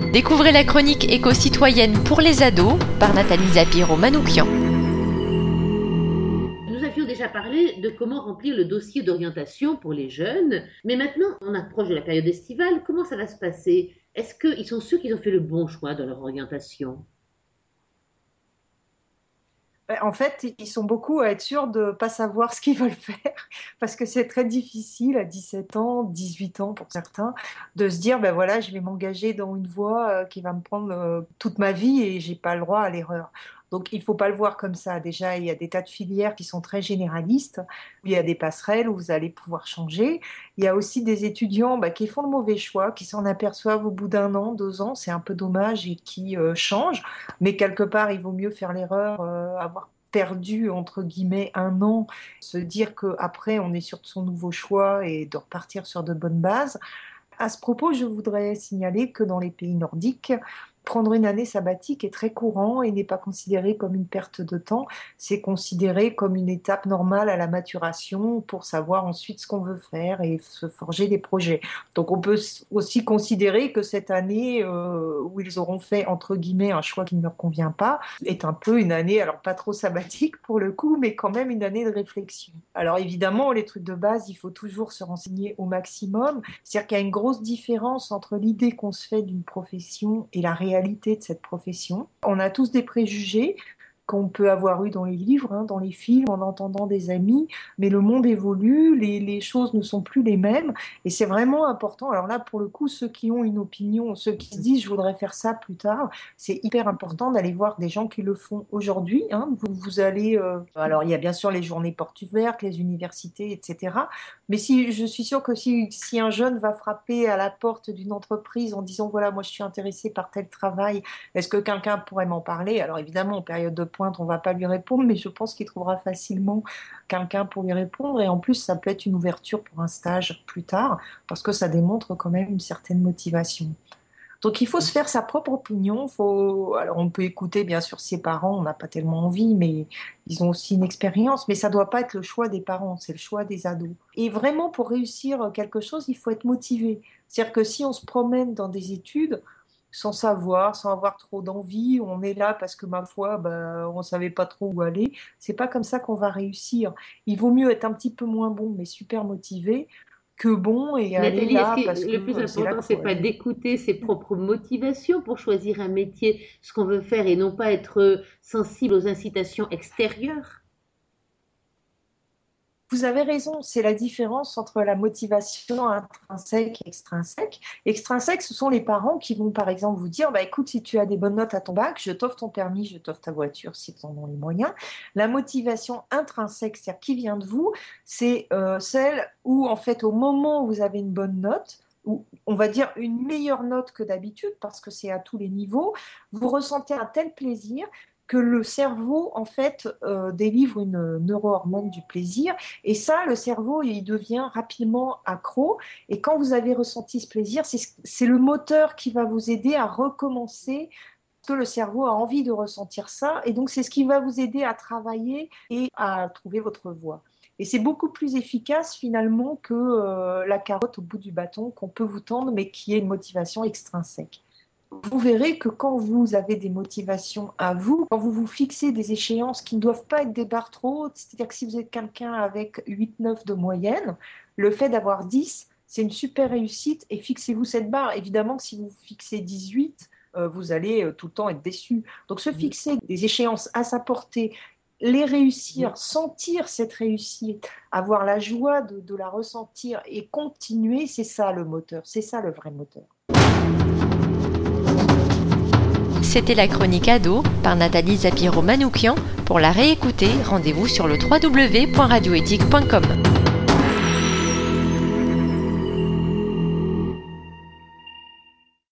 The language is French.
Découvrez la chronique éco-citoyenne pour les ados par Nathalie Zapiro-Manoukian. Nous avions déjà parlé de comment remplir le dossier d'orientation pour les jeunes, mais maintenant on approche de la période estivale. Comment ça va se passer? Est-ce qu'ils sont sûrs qu'ils ont fait le bon choix dans leur orientation? En fait, ils sont beaucoup à être sûrs de ne pas savoir ce qu'ils veulent faire, parce que c'est très difficile à 17 ans, 18 ans pour certains, de se dire, ben voilà, je vais m'engager dans une voie qui va me prendre toute ma vie et j'ai pas le droit à l'erreur. Donc, il faut pas le voir comme ça. Déjà, il y a des tas de filières qui sont très généralistes, où il y a des passerelles où vous allez pouvoir changer. Il y a aussi des étudiants qui font le mauvais choix, qui s'en aperçoivent au bout d'un an, 2 ans, c'est un peu dommage et qui changent. Mais quelque part, il vaut mieux faire l'erreur, avoir perdu, entre guillemets, un an, se dire qu'après, on est sûr de son nouveau choix et de repartir sur de bonnes bases. À ce propos, je voudrais signaler que dans les pays nordiques, prendre une année sabbatique est très courant et n'est pas considéré comme une perte de temps, c'est considéré comme une étape normale à la maturation pour savoir ensuite ce qu'on veut faire et se forger des projets. Donc on peut aussi considérer que cette année où ils auront fait entre guillemets un choix qui ne leur convient pas est un peu une année, alors pas trop sabbatique pour le coup, mais quand même une année de réflexion. Alors évidemment, les trucs de base, il faut toujours se renseigner au maximum, c'est-à-dire qu'il y a une grosse différence entre l'idée qu'on se fait d'une profession et la réalité de cette profession. On a tous des préjugés qu'on peut avoir eu dans les livres, dans les films, en entendant des amis, mais le monde évolue, les choses ne sont plus les mêmes, et c'est vraiment important. Alors là, pour le coup, ceux qui ont une opinion, ceux qui se disent « je voudrais faire ça plus tard », c'est hyper important d'aller voir des gens qui le font aujourd'hui. Vous allez... Alors, il y a bien sûr les journées portes ouvertes, les universités, etc. Mais je suis sûre que si un jeune va frapper à la porte d'une entreprise en disant « voilà, moi je suis intéressé par tel travail, est-ce que quelqu'un pourrait m'en parler ?» Alors évidemment, en période de pointe, on ne va pas lui répondre, mais je pense qu'il trouvera facilement quelqu'un pour lui répondre. Et en plus, ça peut être une ouverture pour un stage plus tard, parce que ça démontre quand même une certaine motivation. Donc il faut se faire sa propre opinion. Alors on peut écouter bien sûr ses parents, on n'a pas tellement envie, mais ils ont aussi une expérience. Mais ça ne doit pas être le choix des parents, c'est le choix des ados. Et vraiment, pour réussir quelque chose, il faut être motivé. C'est-à-dire que si on se promène dans des études, sans savoir, sans avoir trop d'envie, on est là parce que ma foi, on savait pas trop où aller. C'est pas comme ça qu'on va réussir. Il vaut mieux être un petit peu moins bon, mais super motivé, que bon et aller Nathalie, est-ce là parce que que le plus c'est là important, qu'il c'est faut pas aller. d'écouter ses propres motivations pour choisir un métier, ce qu'on veut faire, et non pas être sensible aux incitations extérieures? Vous avez raison, c'est la différence entre la motivation intrinsèque et extrinsèque. Extrinsèque, ce sont les parents qui vont par exemple vous dire, écoute, si tu as des bonnes notes à ton bac, je t'offre ton permis, je t'offre ta voiture si tu en as les moyens. La motivation intrinsèque, c'est-à-dire qui vient de vous, c'est celle où en fait au moment où vous avez une bonne note, ou on va dire une meilleure note que d'habitude, parce que c'est à tous les niveaux, vous ressentez un tel plaisir que le cerveau, en fait, délivre une neurohormone du plaisir. Et ça, le cerveau, il devient rapidement accro. Et quand vous avez ressenti ce plaisir, c'est le moteur qui va vous aider à recommencer parce que le cerveau a envie de ressentir ça. Et donc, c'est ce qui va vous aider à travailler et à trouver votre voie. Et c'est beaucoup plus efficace finalement que la carotte au bout du bâton qu'on peut vous tendre, mais qui est une motivation extrinsèque. Vous verrez que quand vous avez des motivations à vous, quand vous vous fixez des échéances qui ne doivent pas être des barres trop hautes, c'est-à-dire que si vous êtes quelqu'un avec 8-9 de moyenne, le fait d'avoir 10, c'est une super réussite et fixez-vous cette barre. Évidemment que si vous fixez 18, vous allez tout le temps être déçu. Donc se fixer des échéances à sa portée, les réussir, sentir cette réussite, avoir la joie de la ressentir et continuer, c'est ça le moteur, c'est ça le vrai moteur. C'était la chronique ado par Nathalie Zapiro-Manoukian. Pour la réécouter, rendez-vous sur le www.radioéthique.com.